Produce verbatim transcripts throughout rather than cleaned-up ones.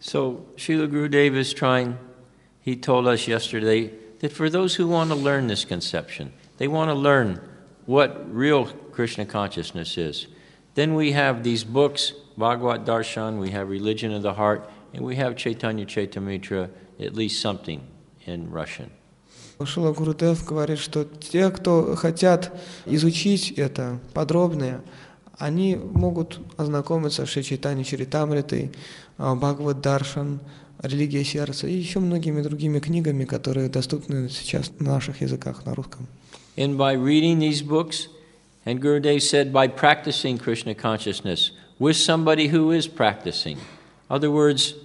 So Srila Gurudev is trying, he told us yesterday, that for those who want to learn this conception, they want to learn what real Krishna consciousness is. Then we have these books, Bhagavad Darshan, we have Religion of the Heart, and we have Chaitanya Chaitamrita, at least something in Russian. Шрила Гурудев говорит, что те, кто хотят изучить это подробнее, они могут ознакомиться с Шри Чайтанья Чаритамритой, Бхагавад Даршан, Религия сердца и еще многими другими книгами, которые доступны сейчас на наших языках, на русском. And by reading these books, and Gurudev said, by practicing Krishna consciousness with somebody who is practicing. In other words,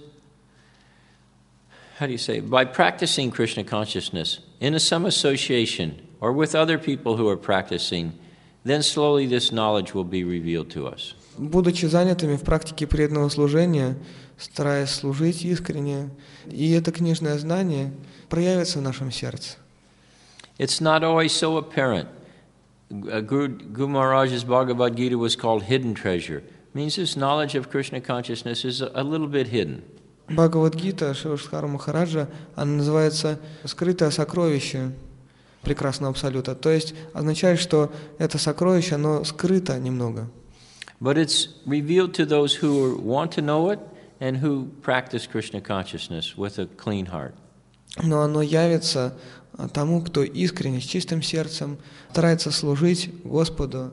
how do you say, by practicing Krishna consciousness in a, some association or with other people who are practicing, then slowly this knowledge will be revealed to us. Будучи занятыми в практике преданного служения, стараясь служить искренне, и это книжное знание проявится в нашем сердце. It's not always so apparent. Guru, Guru Maharaj's Bhagavad Gita was called hidden treasure. It means this knowledge of Krishna consciousness is a, a little bit hidden. Бхагавад-гита Шривашидхара Махараджа, она называется «Скрытое сокровище прекрасного абсолюта». То есть означает, что это сокровище, оно скрыто немного. But it's revealed to those who want to know it and who practice Krishna consciousness with a clean heart. Но оно явится тому, кто искренне, с чистым сердцем старается служить Господу,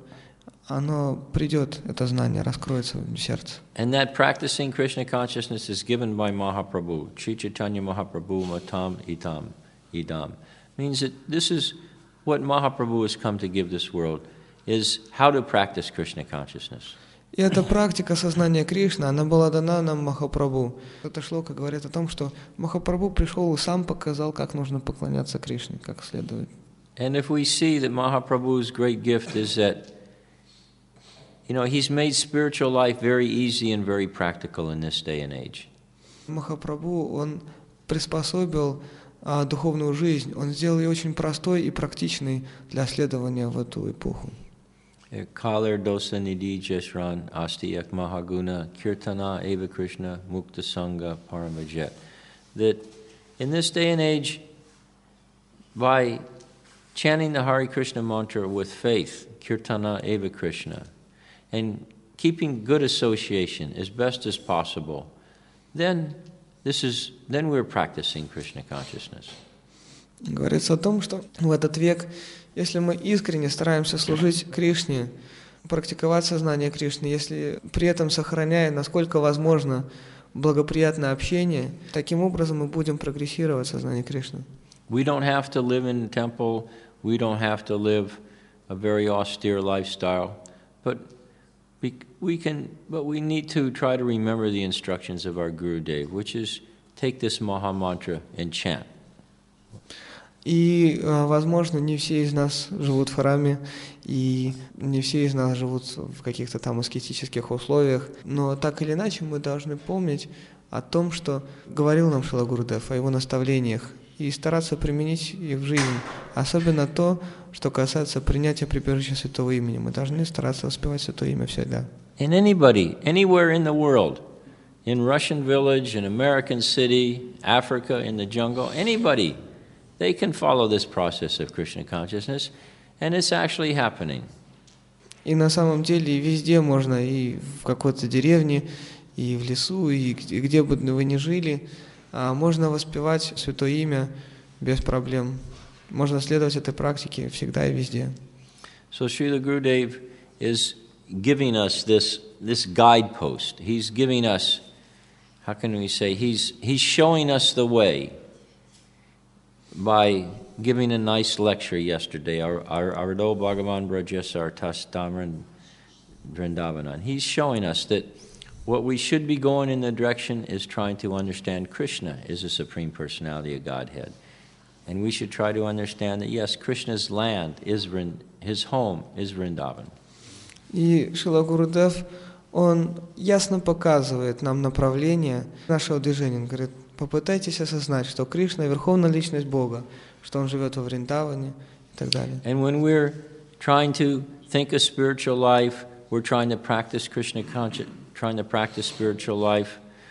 оно придет, это знание раскроется в сердце. And that practicing Krishna consciousness is given by Mahaprabhu, Sri Chaitanya Mahaprabhu Matam Itam Idam. Means that this is what Mahaprabhu has come to give this world, is how to practice Krishna consciousness. И эта практика сознания Кришны, она была дана нам Махапрабху. Это шлока говорит о том, что Махапрабху пришел и сам показал, как нужно поклоняться Кришне, как следует. And if we see that Mahaprabhu's great gift is that, you know, he's made spiritual life very easy and very practical in this day and age. Махапрабху, он приспособил а, духовную жизнь, он сделал ее очень простой и практичной для следования в эту эпоху. Kalir dosa nidhi jesran asti ek mahaguna kirtana eva Krishna mukta sangha paramajet. That in this day and age, by chanting the Hare Krishna mantra with faith, kirtana eva Krishna, and keeping good association as best as possible, then this is then we're practicing Krishna consciousness. Говорится о том, что в этот век, если мы искренне стараемся служить Кришне, практиковать сознание Кришны, если при этом сохраняя, насколько возможно, благоприятное общение, таким образом мы будем прогрессировать в сознании Кришны. We don't have to live in a temple, we don't have to live a very austere lifestyle, but we, we can, but we need to try to remember the instructions of our Gurudev, which is take this Maha Mantra and chant. И, возможно, не все из нас живут в храме, и не все из нас живут в каких-то там аскетических условиях, но так или иначе мы должны помнить о том, что говорил нам Шрила Гурудев, о его наставлениях, и стараться применить их в жизнь, особенно то, что касается принятия прибежища Святого Имени. Мы должны стараться воспевать Святое Имя всегда. And anybody, anywhere in the world, in Russian village, in American city, Africa, in the jungle, anybody, they can follow this process of Krishna consciousness, and it's actually happening. И на самом деле везде можно, и в какой-то деревне, и в лесу, и где бы вы ни жили, можно воспевать Святое Имя без проблем. Можно следовать этой практике всегда и везде. So Srila Gurudev is giving us this, this guidepost. He's giving us, how can we say, he's, he's showing us the way. By giving a nice lecture yesterday, Ardo Bhagavan Brajasar Tastamran Vrindavanan. He's showing us that what we should be going in the direction is trying to understand Krishna is the Supreme Personality of Godhead. And we should try to understand that, yes, Krishna's land is Vrind, his home is Vrindavan. И Шрила Гурудев, он ясно показывает нам направление нашего движения. Он говорит, попытайтесь осознать, что Кришна – верховная личность Бога, что Он живет во Вриндаване и так далее. And when we're trying to think a spiritual life, we're trying to practice Krishna conscious, trying to practice spiritual life,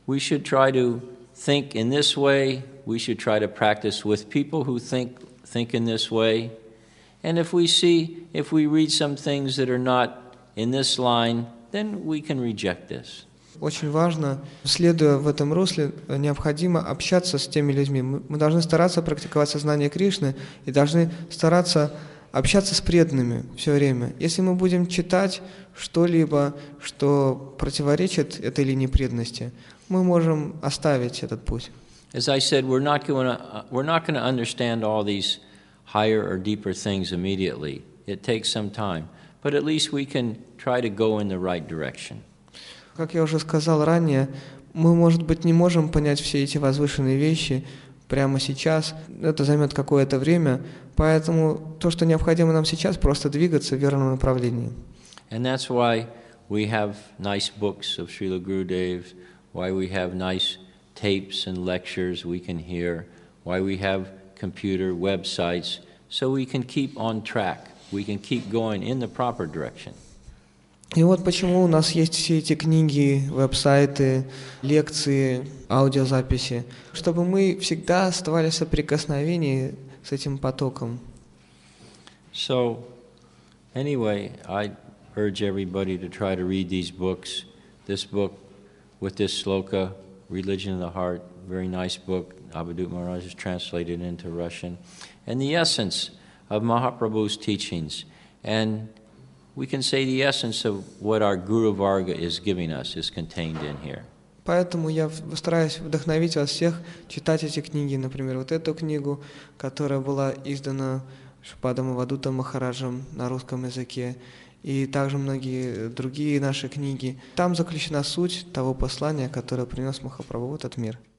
we should try to think in this way. We should try to practice with people who think think in this way. And if we see, if we read some things that are not in this line, then we can reject this. Очень важно, следуя в этом русле, необходимо общаться с теми людьми. Мы должны стараться практиковать сознание Кришны и должны стараться общаться с преданными все время. Если мы будем читать что-либо, что противоречит этой линии преданности, мы можем оставить этот путь. As I said, we're not going to we're not going to understand all these higher or deeper things immediately. It takes some time, but at least we can try to go in the right direction. Как я уже сказал ранее, мы, может быть, не можем понять все эти возвышенные вещи прямо сейчас. Это займет какое-то время, поэтому то, что необходимо нам сейчас, просто двигаться в верном направлении. And that's why we have nice books of Srila Gurudev, why we have nice tapes and lectures we can hear, why we have computer websites, so we can keep on track. We can keep going in the proper direction. И вот почему у нас есть все эти книги, веб-сайты, лекции, аудиозаписи, чтобы мы всегда оставались в соприкосновении с этим потоком. So, anyway, I urge everybody to try to read these books. This book with this sloka, Religion of the Heart, very nice book. Abhidut Maharaj has translated into Russian. And the essence of Mahaprabhu's teachings. And we can say the essence of what our Guru Varga is giving us is contained in here. Поэтому я стараюсь вдохновить вас всех читать эти книги. Например, вот эту книгу, которая была издана Шрипадом Авадутом Махараджем на русском языке, и также многие другие наши книги. Там заключена суть того послания, которое принес Махапрабху в этот мир.